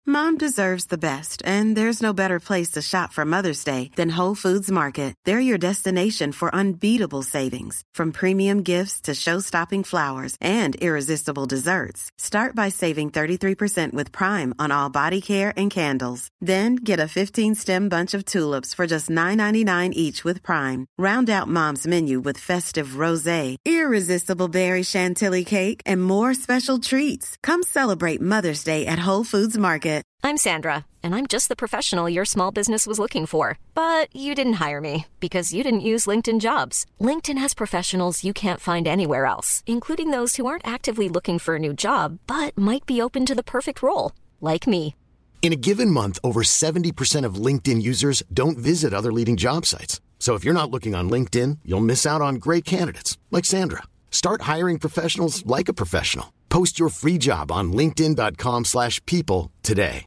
Mom deserves the best, and there's no better place to shop for Mother's Day than Whole Foods Market. They're your destination for unbeatable savings, from premium gifts to show-stopping flowers and irresistible desserts. Start by saving 33% with Prime on all body care and candles. Then get a 15-stem bunch of tulips for just $9.99 each with Prime. Round out Mom's menu with festive rosé, irresistible berry chantilly cake, and more special treats. Come celebrate Mother's Day at Whole Foods Market. I'm Sandra, and I'm just the professional your small business was looking for. But you didn't hire me because you didn't use LinkedIn Jobs. LinkedIn has professionals you can't find anywhere else, including those who aren't actively looking for a new job, but might be open to the perfect role, like me. In a given month, over 70% of LinkedIn users don't visit other leading job sites. So if you're not looking on LinkedIn, you'll miss out on great candidates, like Sandra. Start hiring professionals like a professional. Post your free job on linkedin.com/people today.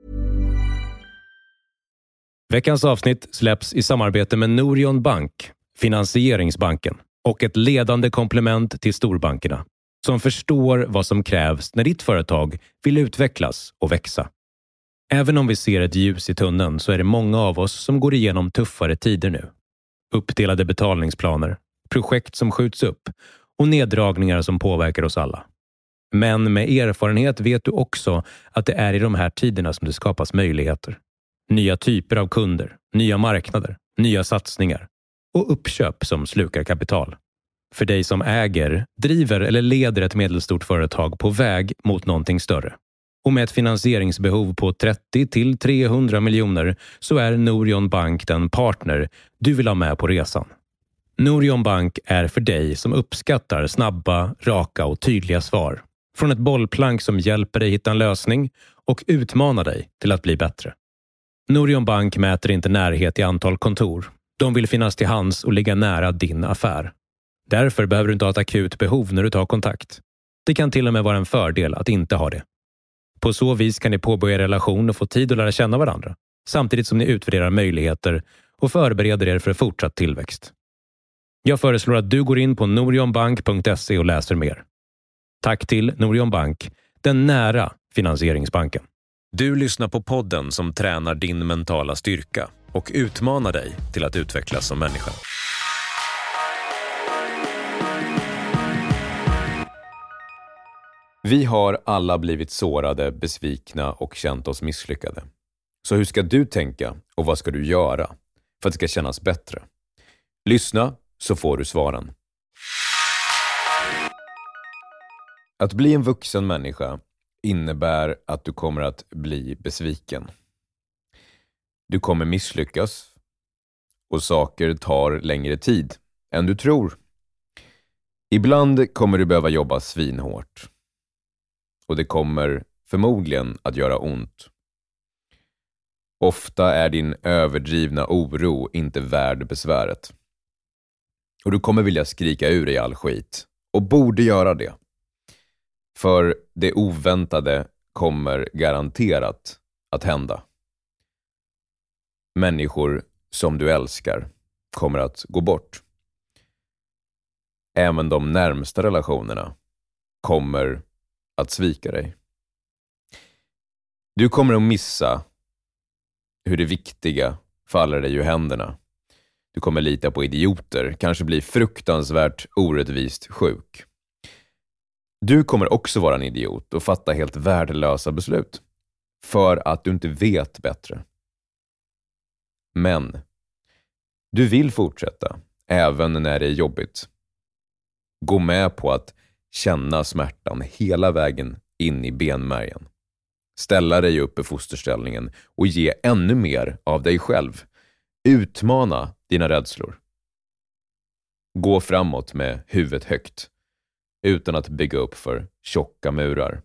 Veckans avsnitt släpps i samarbete med Norion Bank, finansieringsbanken, och ett ledande komplement till storbankerna som förstår vad som krävs när ditt företag vill utvecklas och växa. Även om vi ser ett ljus i tunneln så är det många av oss som går igenom tuffare tider nu. Uppdelade betalningsplaner, projekt som skjuts upp och neddragningar som påverkar oss alla. Men med erfarenhet vet du också att det är i de här tiderna som det skapas möjligheter. Nya typer av kunder, nya marknader, nya satsningar och uppköp som slukar kapital. För dig som äger, driver eller leder ett medelstort företag på väg mot någonting större. Och med ett finansieringsbehov på 30 till 300 miljoner så är Norion Bank den partner du vill ha med på resan. Norion Bank är för dig som uppskattar snabba, raka och tydliga svar. Från ett bollplank som hjälper dig hitta en lösning och utmanar dig till att bli bättre. Norion Bank mäter inte närhet i antal kontor. De vill finnas till hands och ligga nära din affär. Därför behöver du inte ha ett akut behov när du tar kontakt. Det kan till och med vara en fördel att inte ha det. På så vis kan ni påbörja relation och få tid att lära känna varandra, samtidigt som ni utvärderar möjligheter och förbereder er för fortsatt tillväxt. Jag föreslår att du går in på norionbank.se och läser mer. Tack till Norion Bank, den nära finansieringsbanken. Du lyssnar på podden som tränar din mentala styrka och utmanar dig till att utvecklas som människa. Vi har alla blivit sårade, besvikna och känt oss misslyckade. Så hur ska du tänka och vad ska du göra för att det ska kännas bättre? Lyssna så får du svaren. Att bli en vuxen människa innebär att du kommer att bli besviken. Du kommer misslyckas och saker tar längre tid än du tror. Ibland kommer du behöva jobba svinhårt. Och det kommer förmodligen att göra ont. Ofta är din överdrivna oro inte värd besväret. Och du kommer vilja skrika ur i all skit. Och borde göra det. För det oväntade kommer garanterat att hända. Människor som du älskar kommer att gå bort. Även de närmsta relationerna kommer att svika dig. Du kommer att missa hur det viktiga faller dig ur händerna. Du kommer lita på idioter, kanske bli fruktansvärt orättvist sjuk. Du kommer också vara en idiot och fatta helt värdelösa beslut. För att du inte vet bättre. Men du vill fortsätta, även när det är jobbigt. Gå med på att känna smärtan hela vägen in i benmärgen. Ställa dig upp i fosterställningen och ge ännu mer av dig själv. Utmana dina rädslor. Gå framåt med huvudet högt, utan att bygga upp för tjocka murar.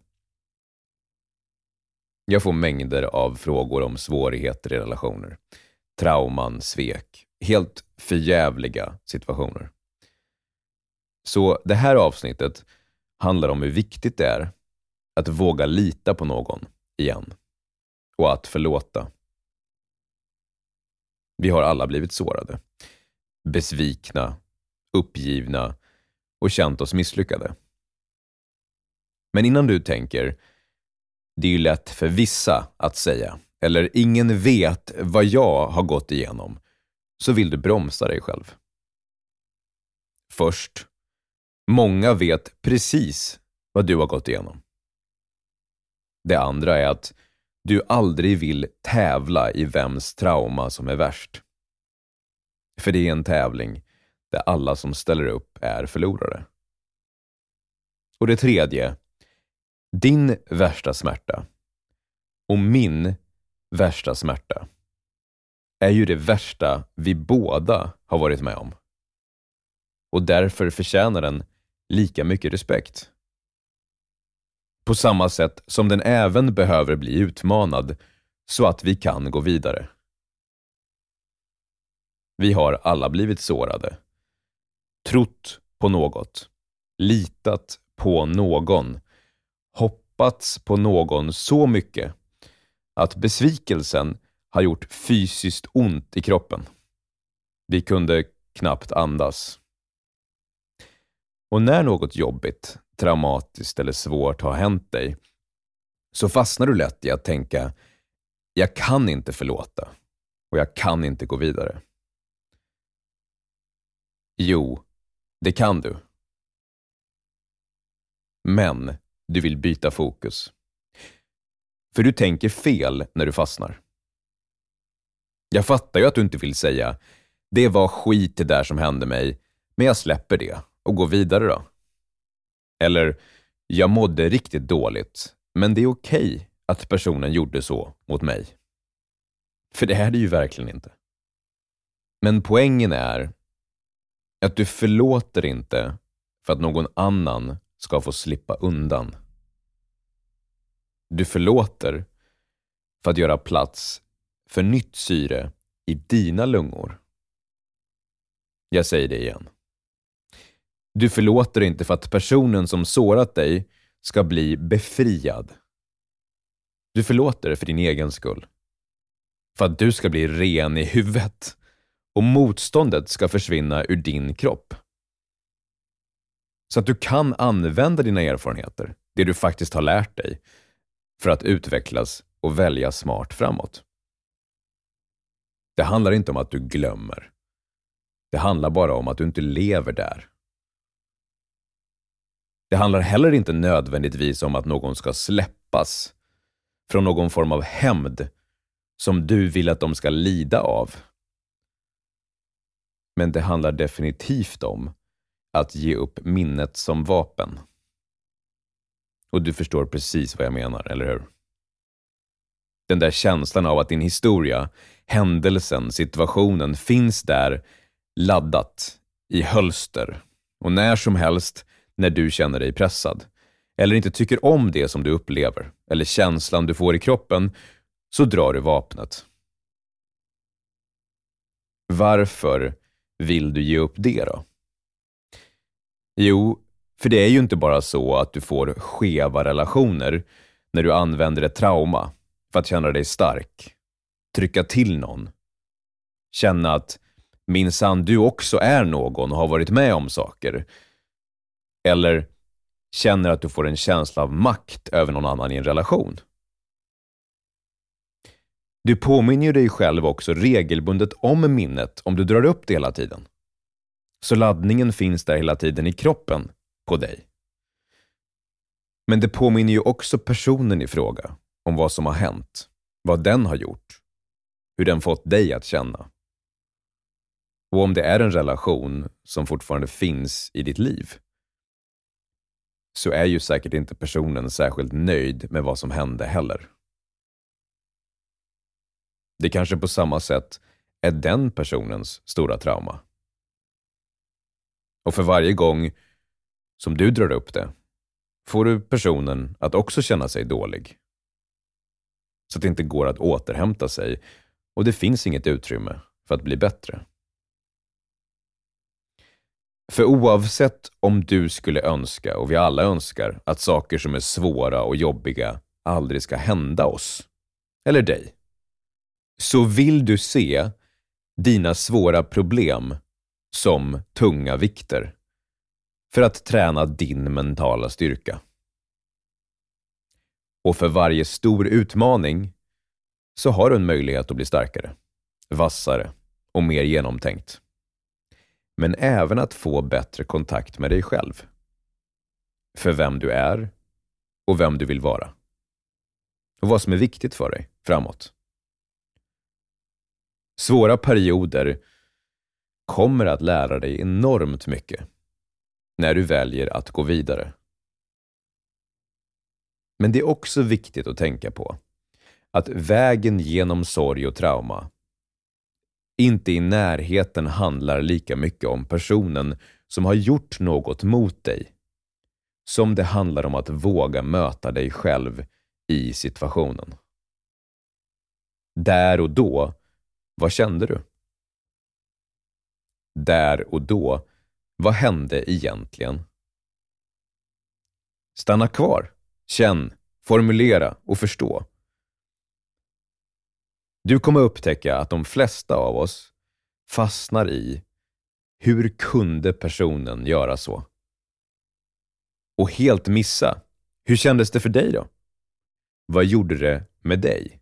Jag får mängder av frågor om svårigheter i relationer. Trauman, svek, helt förjävliga situationer. Så det här avsnittet handlar om hur viktigt det är att våga lita på någon igen. Och att förlåta. Vi har alla blivit sårade. Besvikna, uppgivna och känt oss misslyckade. Men innan du tänker, Det är ju lätt för vissa att säga, eller ingen vet vad jag har gått igenom, så vill du bromsa dig själv. Först, många vet precis vad du har gått igenom. Det andra är att du aldrig vill tävla i vems trauma som är värst. För det är en tävling där alla som ställer upp är förlorare. Och det tredje, din värsta smärta och min värsta smärta är ju det värsta vi båda har varit med om. Och därför förtjänar den lika mycket respekt. På samma sätt som den även behöver bli utmanad så att vi kan gå vidare. Vi har alla blivit sårade, trott på något, litat på någon, hoppats på någon så mycket att besvikelsen har gjort fysiskt ont i kroppen. Vi kunde knappt andas. Och när något jobbigt, traumatiskt eller svårt har hänt dig, så fastnar du lätt i att tänka: jag kan inte förlåta och jag kan inte gå vidare. Jo, det kan du. Men du vill byta fokus. För du tänker fel när du fastnar. Jag fattar ju att du inte vill säga: det var skit det där som hände mig, men jag släpper det och går vidare då. Eller, jag mådde riktigt dåligt, men det är okej att personen gjorde så mot mig. För det är det ju verkligen inte. Men poängen är att du förlåter inte för att någon annan ska få slippa undan. Du förlåter för att göra plats för nytt syre i dina lungor. Jag säger det igen. Du förlåter inte för att personen som sårat dig ska bli befriad. Du förlåter för din egen skull. För att du ska bli ren i huvudet och motståndet ska försvinna ur din kropp. Så att du kan använda dina erfarenheter, det du faktiskt har lärt dig, för att utvecklas och välja smart framåt. Det handlar inte om att du glömmer. Det handlar bara om att du inte lever där. Det handlar heller inte nödvändigtvis om att någon ska släppas från någon form av hämnd som du vill att de ska lida av. Men det handlar definitivt om att ge upp minnet som vapen. Och du förstår precis vad jag menar, eller hur? Den där känslan av att din historia, händelsen, situationen finns där laddat i hölster. Och när som helst när du känner dig pressad eller inte tycker om det som du upplever eller känslan du får i kroppen, så drar du vapnet. Varför vill du ge upp det då? Jo, för det är ju inte bara så att du får skeva relationer när du använder ett trauma för att känna dig stark, trycka till någon, känna att minsann du också är någon och har varit med om saker, eller känner att du får en känsla av makt över någon annan i en relation. Du påminner dig själv också regelbundet om minnet om du drar upp det hela tiden. Så laddningen finns där hela tiden i kroppen på dig. Men det påminner ju också personen i fråga om vad som har hänt, vad den har gjort, hur den fått dig att känna. Och om det är en relation som fortfarande finns i ditt liv, så är ju säkert inte personen särskilt nöjd med vad som hände heller. Det kanske på samma sätt är den personens stora trauma. Och för varje gång som du drar upp det, får du personen att också känna sig dålig. Så att det inte går att återhämta sig och det finns inget utrymme för att bli bättre. För oavsett om du skulle önska, och vi alla önskar, att saker som är svåra och jobbiga aldrig ska hända oss, eller dig, så vill du se dina svåra problem som tunga vikter för att träna din mentala styrka. Och för varje stor utmaning så har du en möjlighet att bli starkare, vassare och mer genomtänkt. Men även att få bättre kontakt med dig själv. För vem du är och vem du vill vara. Och vad som är viktigt för dig framåt. Svåra perioder kommer att lära dig enormt mycket när du väljer att gå vidare. Men det är också viktigt att tänka på att vägen genom sorg och trauma inte i närheten handlar lika mycket om personen som har gjort något mot dig som det handlar om att våga möta dig själv i situationen. Där och då, vad kände du? Där och då, vad hände egentligen? Stanna kvar, känn, formulera och förstå. Du kommer upptäcka att de flesta av oss fastnar i hur kunde personen göra så? Och helt missa, hur kändes det för dig då? Vad gjorde det med dig?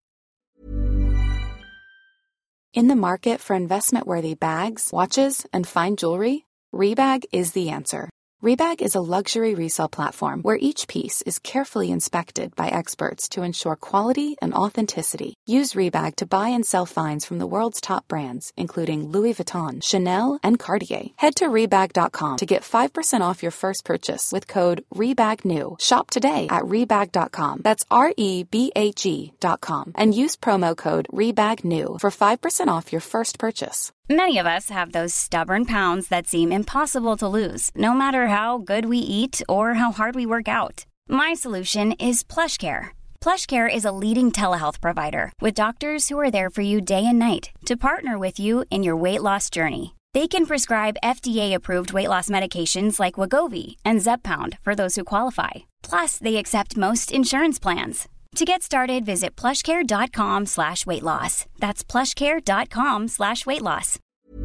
In the market for investment-worthy bags, watches, and fine jewelry, Rebag is the answer. Rebag is a luxury resale platform where each piece is carefully inspected by experts to ensure quality and authenticity. Use Rebag to buy and sell finds from the world's top brands, including Louis Vuitton, Chanel, and Cartier. Head to Rebag.com to get 5% off your first purchase with code REBAGNEW. Shop today at Rebag.com. That's REBAG.com. And use promo code REBAGNEW for 5% off your first purchase. Many of us have those stubborn pounds that seem impossible to lose, no matter how good we eat or how hard we work out. My solution is PlushCare. PlushCare is a leading telehealth provider with doctors who are there for you day and night to partner with you in your weight loss journey. They can prescribe FDA-approved weight loss medications like Wegovy and Zepbound for those who qualify. Plus, they accept most insurance plans. To get started, visit plushcare.com/weightloss. That's plushcare.com/weightloss.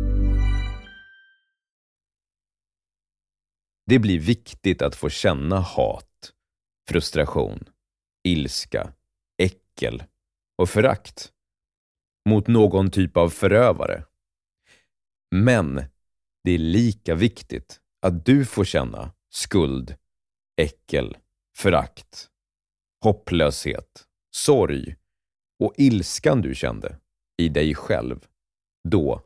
Det blir viktigt att få känna hat, frustration, ilska, äckel och förakt mot någon typ av förövare. Men det är lika viktigt att du får känna skuld, äckel, förakt, hopplöshet, sorg och ilskan du kände i dig själv då.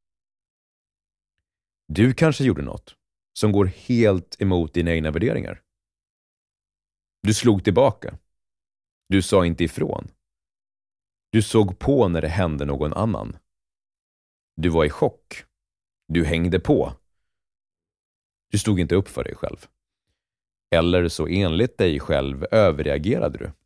Du kanske gjorde något som går helt emot dina egna värderingar. Du slog tillbaka. Du sa inte ifrån. Du såg på när det hände någon annan. Du var i chock. Du hängde på. Du stod inte upp för dig själv. Eller så enligt dig själv överreagerade du.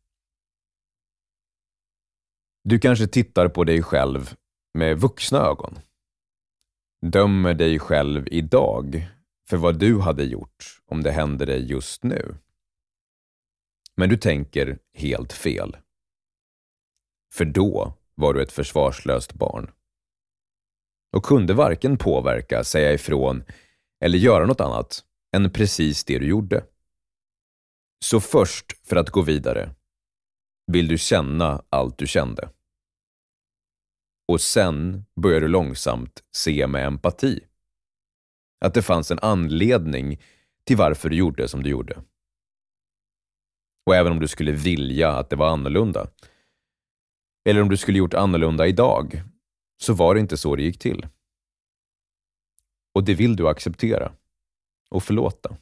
Du kanske tittar på dig själv med vuxna ögon. Dömer dig själv idag för vad du hade gjort om det hände dig just nu. Men du tänker helt fel. För då var du ett försvarslöst barn. Och kunde varken påverka, säga ifrån eller göra något annat än precis det du gjorde. Så först, för att gå vidare, vill du känna allt du kände. Och sen börjar du långsamt se med empati att det fanns en anledning till varför du gjorde som du gjorde. Och även om du skulle vilja att det var annorlunda, eller om du skulle gjort annorlunda idag, så var det inte så det gick till. Och det vill du acceptera och förlåta.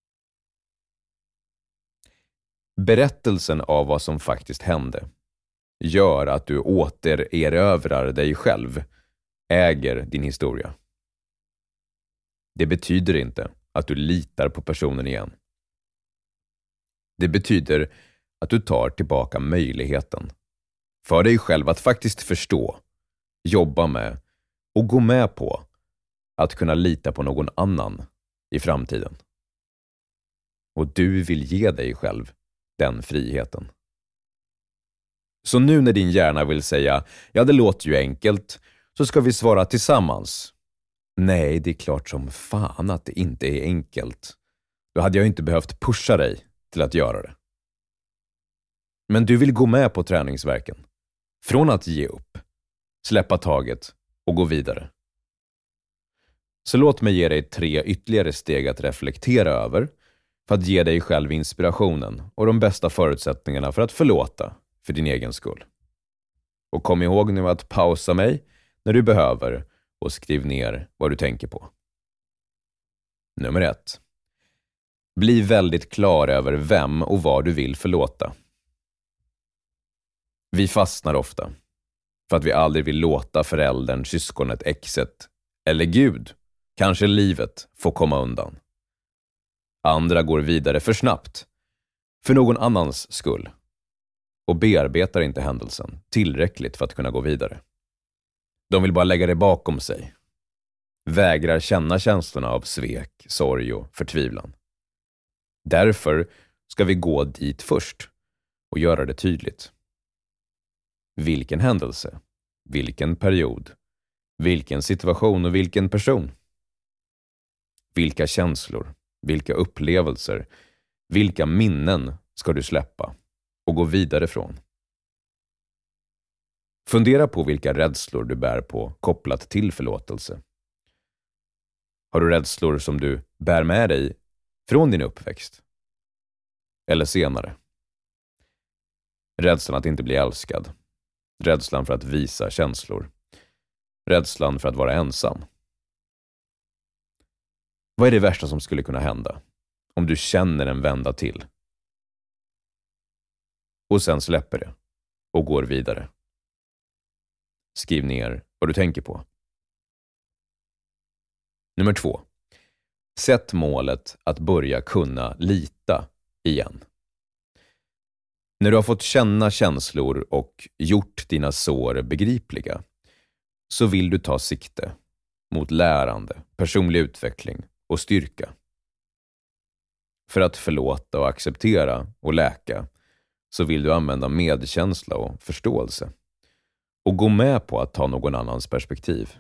Berättelsen av vad som faktiskt hände gör att du återerövrar dig själv, äger din historia. Det betyder inte att du litar på personen igen. Det betyder att du tar tillbaka möjligheten för dig själv att faktiskt förstå, jobba med och gå med på att kunna lita på någon annan i framtiden. Och du vill ge dig själv den friheten. Så nu när din hjärna vill säga, ja det låter ju enkelt, så ska vi svara tillsammans. Nej, det är klart som fan att det inte är enkelt. Då hade jag inte behövt pusha dig till att göra det. Men du vill gå med på träningsverken. Från att ge upp, släppa taget och gå vidare. Så låt mig ge dig 3 ytterligare steg att reflektera över för att ge dig själv inspirationen och de bästa förutsättningarna för att förlåta för din egen skull. Och kom ihåg nu att pausa mig när du behöver och skriv ner vad du tänker på. Nummer 1. Bli väldigt klar över vem och vad du vill förlåta. Vi fastnar ofta för att vi aldrig vill låta föräldern, syskonet, exet eller Gud, kanske livet, få komma undan. Andra går vidare för snabbt, för någon annans skull, och bearbetar inte händelsen tillräckligt för att kunna gå vidare. De vill bara lägga det bakom sig. Vägrar känna känslorna av svek, sorg och förtvivlan. Därför ska vi gå dit först och göra det tydligt. Vilken händelse, vilken period, vilken situation och vilken person. Vilka känslor, vilka upplevelser, vilka minnen ska du släppa och gå vidare från. Fundera på vilka rädslor du bär på kopplat till förlåtelse. Har du rädslor som du bär med dig från din uppväxt? Eller senare? Rädslan att inte bli älskad. Rädslan för att visa känslor. Rädslan för att vara ensam. Vad är det värsta som skulle kunna hända om du känner en vända till? Och sen släpper det och går vidare. Skriv ner vad du tänker på. Nummer 2. Sätt målet att börja kunna lita igen. När du har fått känna känslor och gjort dina sår begripliga, så vill du ta sikte mot lärande, personlig utveckling och styrka. För att förlåta och acceptera och läka, så vill du använda medkänsla och förståelse och gå med på att ta någon annans perspektiv.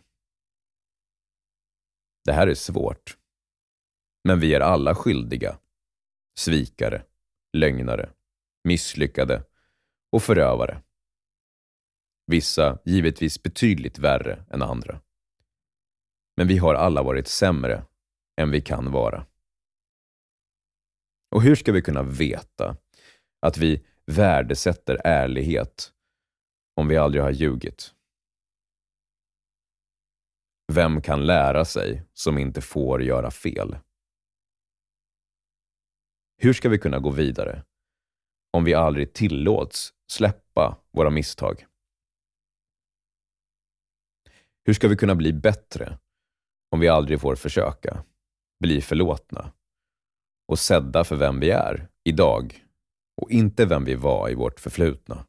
Det här är svårt, men vi är alla skyldiga, svikare, lögnare, misslyckade och förövare. Vissa givetvis betydligt värre än andra. Men vi har alla varit sämre än vi kan vara. Och hur ska vi kunna veta att vi värdesätter ärlighet om vi aldrig har ljugit? Vem kan lära sig som inte får göra fel? Hur ska vi kunna gå vidare om vi aldrig tillåts släppa våra misstag? Hur ska vi kunna bli bättre om vi aldrig får försöka, bli förlåtna och sedda för vem vi är idag och inte vem vi var i vårt förflutna?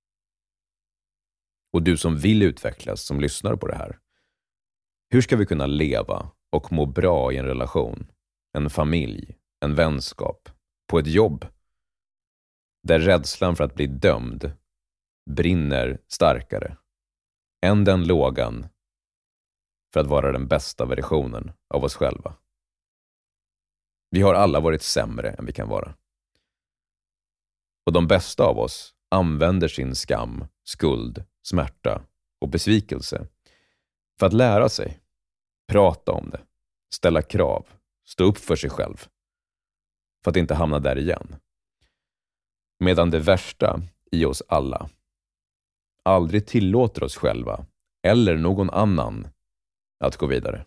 Och du som vill utvecklas, som lyssnar på det här, hur ska vi kunna leva och må bra i en relation, en familj, en vänskap, på ett jobb där rädslan för att bli dömd brinner starkare än den lågan för att vara den bästa versionen av oss själva? Vi har alla varit sämre än vi kan vara. Och de bästa av oss använder sin skam, skuld, smärta och besvikelse för att lära sig, prata om det, ställa krav, stå upp för sig själv, för att inte hamna där igen. Medan det värsta i oss alla aldrig tillåter oss själva eller någon annan att gå vidare.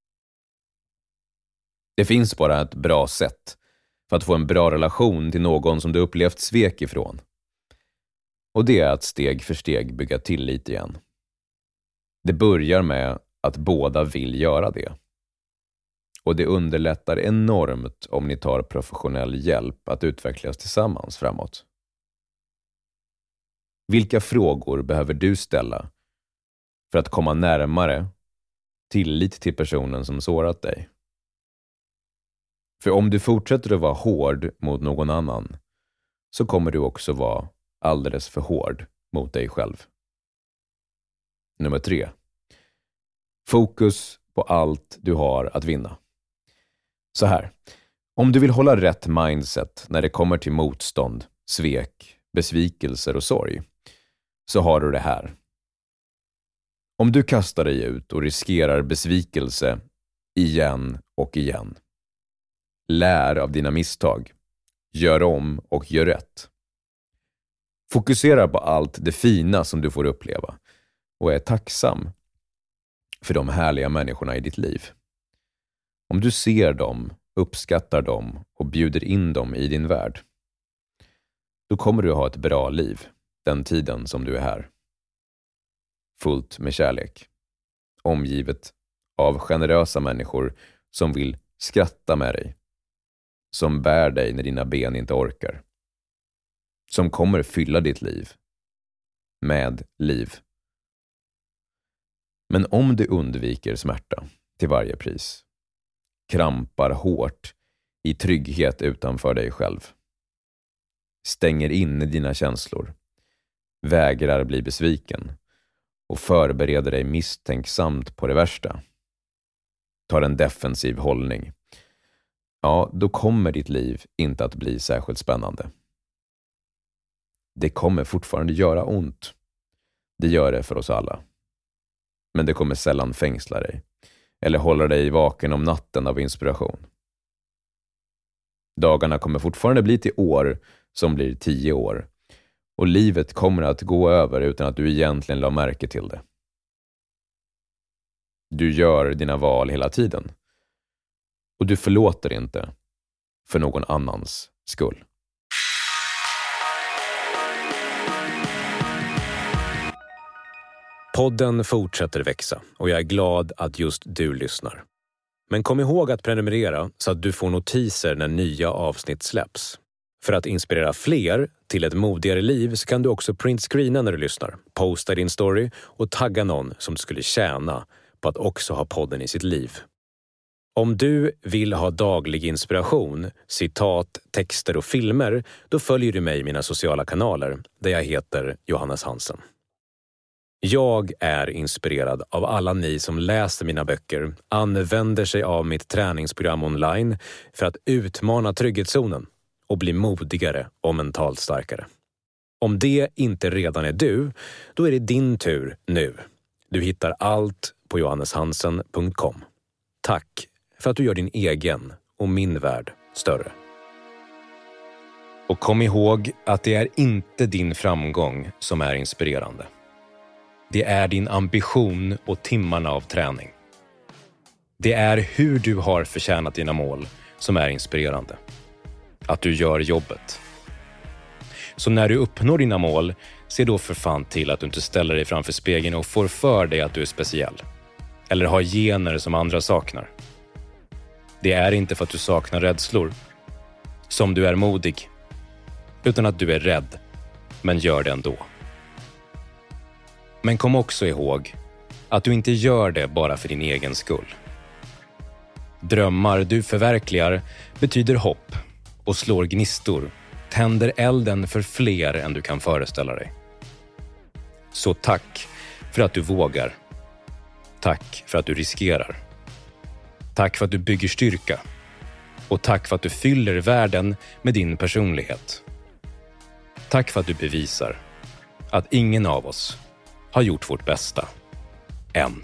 Det finns bara ett bra sätt för att få en bra relation till någon som du upplevt svek ifrån. Och det är att steg för steg bygga tillit igen. Det börjar med att båda vill göra det. Och det underlättar enormt om ni tar professionell hjälp att utvecklas tillsammans framåt. Vilka frågor behöver du ställa för att komma närmare tillit till personen som sårat dig? För om du fortsätter att vara hård mot någon annan, så kommer du också vara alldeles för hård mot dig själv. Nummer 3. Fokus på allt du har att vinna. Så här, om du vill hålla rätt mindset när det kommer till motstånd, svek, besvikelser och sorg, så har du det här. Om du kastar dig ut och riskerar besvikelse igen och igen. Lär av dina misstag. Gör om och gör rätt. Fokusera på allt det fina som du får uppleva och är tacksam för de härliga människorna i ditt liv. Om du ser dem, uppskattar dem och bjuder in dem i din värld, då kommer du ha ett bra liv den tiden som du är här. Fullt med kärlek. Omgivet av generösa människor som vill skratta med dig. Som bär dig när dina ben inte orkar. Som kommer fylla ditt liv med liv. Men om du undviker smärta till varje pris, krampar hårt i trygghet utanför dig själv, stänger in dina känslor, vägrar bli besviken och förbereder dig misstänksamt på det värsta, tar en defensiv hållning, ja, då kommer ditt liv inte att bli särskilt spännande. Det kommer fortfarande göra ont. Det gör det för oss alla. Men det kommer sällan fängsla dig eller hålla dig vaken om natten av inspiration. Dagarna kommer fortfarande bli till år som blir 10 år. Och livet kommer att gå över utan att du egentligen la märke till det. Du gör dina val hela tiden. Och du förlåter inte för någon annans skull. Podden fortsätter växa och jag är glad att just du lyssnar. Men kom ihåg att prenumerera så att du får notiser när nya avsnitt släpps. För att inspirera fler till ett modigare liv så kan du också printscreena när du lyssnar, posta din story och tagga någon som skulle tjäna på att också ha podden i sitt liv. Om du vill ha daglig inspiration, citat, texter och filmer, då följer du mig i mina sociala kanaler där jag heter Johannes Hansen. Jag är inspirerad av alla ni som läser mina böcker, använder sig av mitt träningsprogram online för att utmana trygghetszonen och bli modigare och mentalt starkare. Om det inte redan är du, då är det din tur nu. Du hittar allt på johanneshansen.com. Tack för att du gör din egen och min värld större. Och kom ihåg att det är inte din framgång som är inspirerande. Det är din ambition och timmarna av träning. Det är hur du har förtjänat dina mål som är inspirerande. Att du gör jobbet. Så när du uppnår dina mål, se då för fan till att du inte ställer dig framför spegeln och får för dig att du är speciell. Eller har gener som andra saknar. Det är inte för att du saknar rädslor som du är modig, utan att du är rädd, men gör det ändå. Men kom också ihåg att du inte gör det bara för din egen skull. Drömmar du förverkligar betyder hopp och slår gnistor, tänder elden för fler än du kan föreställa dig. Så tack för att du vågar. Tack för att du riskerar. Tack för att du bygger styrka. Och tack för att du fyller världen med din personlighet. Tack för att du bevisar att ingen av oss har gjort vårt bästa. Än.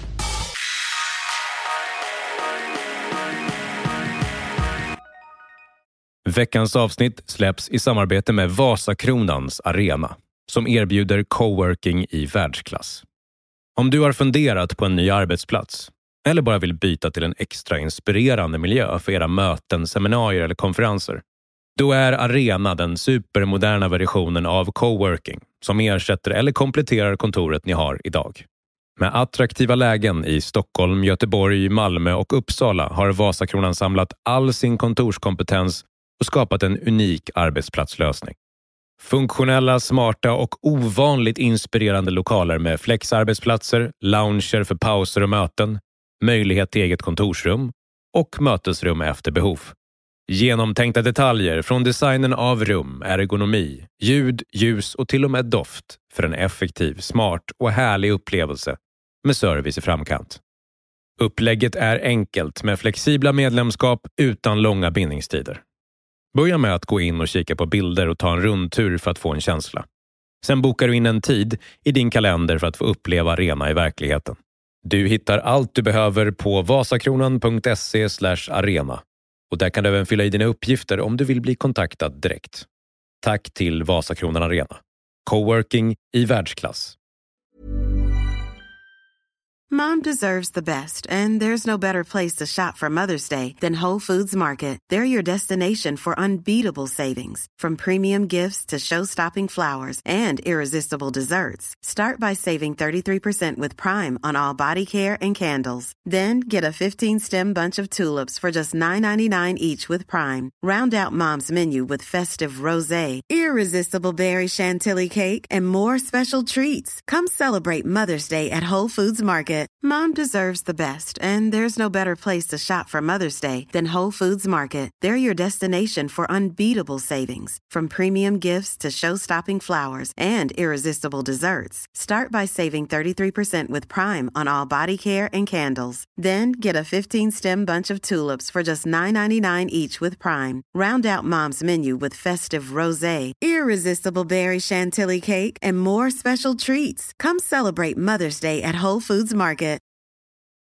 Veckans avsnitt släpps i samarbete med Vasakronans Arena som erbjuder coworking i världsklass. Om du har funderat på en ny arbetsplats eller bara vill byta till en extra inspirerande miljö för era möten, seminarier eller konferenser, då är Arena den supermoderna versionen av coworking som ersätter eller kompletterar kontoret ni har idag. Med attraktiva lägen i Stockholm, Göteborg, Malmö och Uppsala har Vasakronan samlat all sin kontorskompetens och skapat en unik arbetsplatslösning. Funktionella, smarta och ovanligt inspirerande lokaler med flexarbetsplatser, lounger för pauser och möten, möjlighet till eget kontorsrum och mötesrum efter behov. Genomtänkta detaljer från designen av rum, ergonomi, ljud, ljus och till och med doft för en effektiv, smart och härlig upplevelse med service i framkant. Upplägget är enkelt med flexibla medlemskap utan långa bindningstider. Börja med att gå in och kika på bilder och ta en rundtur för att få en känsla. Sen bokar du in en tid i din kalender för att få uppleva arena i verkligheten. Du hittar allt du behöver på vasakronan.se/arena. Och där kan du även fylla i dina uppgifter om du vill bli kontaktad direkt. Tack till Vasakronan Arena. Coworking i världsklass. Mom deserves the best, and there's no better place to shop for Mother's Day than Whole Foods Market. They're your destination for unbeatable savings, from premium gifts to show-stopping flowers and irresistible desserts. Start by saving 33% with Prime on all body care and candles. Then get a 15-stem bunch of tulips for just $9.99 each with Prime. Round out Mom's menu with festive rosé, irresistible berry chantilly cake, and more special treats. Come celebrate Mother's Day at Whole Foods Market. Mom deserves the best, and there's no better place to shop for Mother's Day than Whole Foods Market. They're your destination for unbeatable savings, from premium gifts to show-stopping flowers and irresistible desserts. Start by saving 33% with Prime on all body care and candles. Then get a 15-stem bunch of tulips for just $9.99 each with Prime. Round out Mom's menu with festive rosé, irresistible berry chantilly cake, and more special treats. Come celebrate Mother's Day at Whole Foods Market.